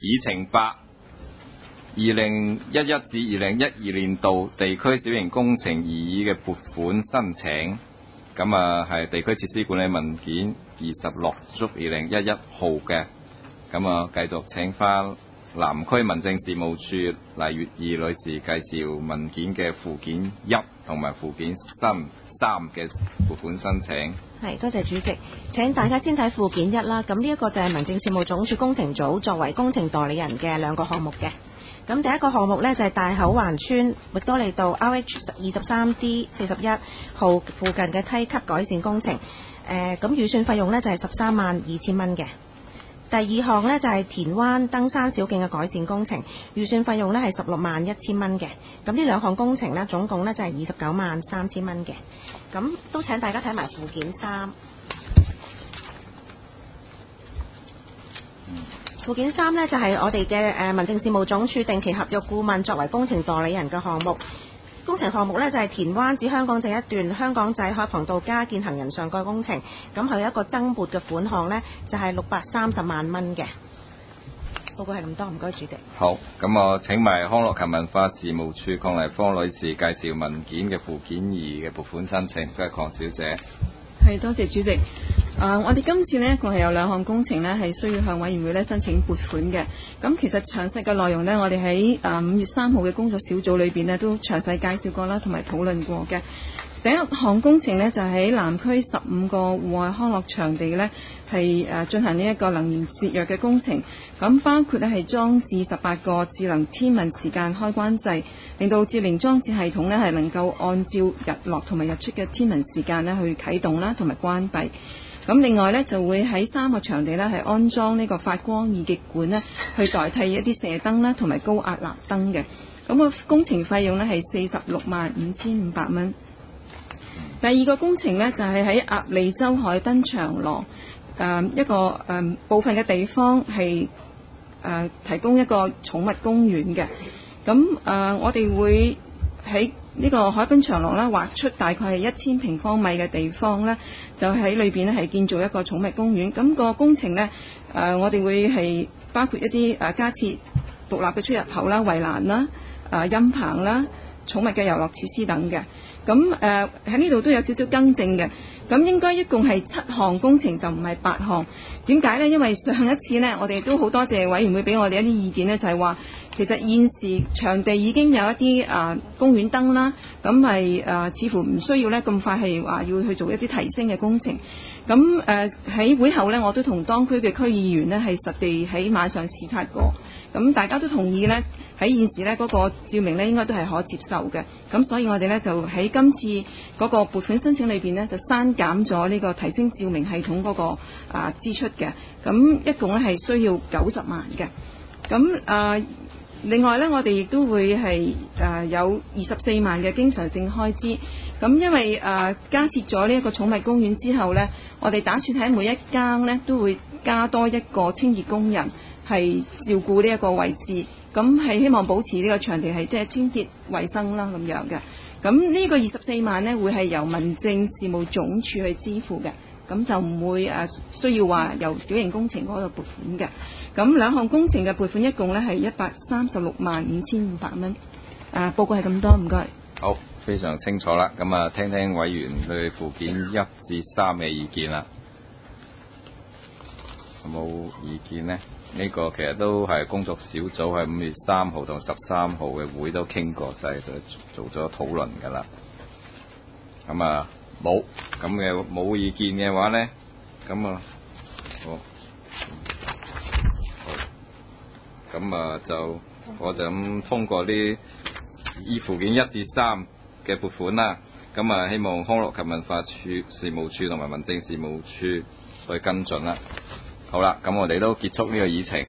議程8 2011至2012年度地區小型工程擬議嘅撥款申請，咁啊係地區設施管理文件26/2011號嘅，咁啊繼續請翻南區民政事務處黎月兒女士介紹文件嘅附件1同埋附件3嘅撥款申請。 係，多謝主席。請大家先睇附件1啦。咁呢一個就係民政事務總署工程組作為工程代理人嘅兩個項目嘅。咁第一個項目呢，就係大口環村域多利道 RH23D 41號附近嘅梯級改善工程。咁預算費用呢，就係132000蚊嘅。第二項呢，就係田灣登山小徑嘅改善工程，預算費用呢係161000蚊嘅。咁呢兩項工程呢，總共呢就係293000蚊嘅。咁都請大家睇埋附件3。附件3呢，就係我哋嘅民政事務總署定期合約顧問作為工程代理人嘅項目。工程項目呢，就係田灣至香港仔一段香港仔海傍道加建行人上蓋工程，咁佢有一個增撥嘅款項呢，就係630萬蚊嘅。報告係咁多，唔該主席。 好，咁我請埋康樂及文化事務處鄺麗芳女士介紹文件嘅附件2嘅撥款申請，都係鄺小姐。 係，多謝主席。我哋今次呢，一共係有兩項工程呢，係需要向委員會呢申請撥款嘅。咁其實詳細嘅內容呢，我哋喺5月3號嘅工作小組裏邊呢，都詳細介紹過啦，同埋討論過嘅。第一項工程呢，就喺南區15個戶外康樂場地呢，係進行呢一個能源節約嘅工程。咁包括呢係裝置18個智能天文時間開關掣，令到照明裝置系統呢係能夠按照日落同埋日出嘅天文時間呢去啟動啦，同埋關閉。咁另外呢，就會喺3個場地呢係安裝呢個發光二極管呢，去代替一啲射燈啦，同埋高壓蠟燈嘅。咁個工程費用呢係465500蚊。第二個工程呢，就係喺鴨脷洲海濱長廊一個部分嘅地方係提供一個寵物公園嘅。咁我哋會喺呢個海濱長廊劃出大概係1000平方米嘅地方呢，就喺裏邊係建造一個寵物公園。咁個工程呢，我哋會係包括一啲加設獨立嘅出入口啦、圍欄啦、陰棚啦、寵物嘅遊樂設施等嘅。咁喺呢度都有少少更正嘅。咁應該一共係7項工程，就唔係8項。點解呢？因為上一次呢，我哋都好多謝委員會俾我哋一啲意見呢，就係話其實現時場地已經有一啲公園燈啦，咁係似乎唔需要呢咁快係話要去做一啲提升嘅工程。咁喺會後呢，我都同當區嘅區議員呢係實地喺晚上視察過，咁大家都同意呢，喺現時呢嗰個照明呢應該都係可接受嘅。咁所以我哋呢就喺今次嗰個撥款申請裏邊呢，就刪減咗呢個提升照明系統嗰個支出嘅。咁一共呢係需要90萬嘅。咁另外呢，我哋亦都會係有24萬嘅經常性開支。咁因為加設咗呢一個寵物公園之後呢，我哋打算喺每一間呢都會加多一個清潔工人，係照顧呢一個位置。咁係希望保持呢個場地係即係清潔衛生啦咁樣嘅。咁呢個24萬呢，會係由民政事務總署去支付嘅。咁就唔會需要話由小型工程嗰度撥款嘅。咁兩項工程嘅撥款一共呢係1365500蚊。報告係咁多，唔該。 好，非常清楚啦。咁聽聽委員對附件1至3嘅意見啦。有冇意見呢？呢個其實都係工作小組喺5月3號同13號嘅會都傾過晒，就做咗討論㗎啦。咁冇咁嘅冇意見嘅話呢，咁好，咁就我就咁通過啲依附件1至3嘅撥款啦。咁希望康樂及文化處事務處同埋民政事務處去跟進啦。好啦，咁我哋都結束呢個議程。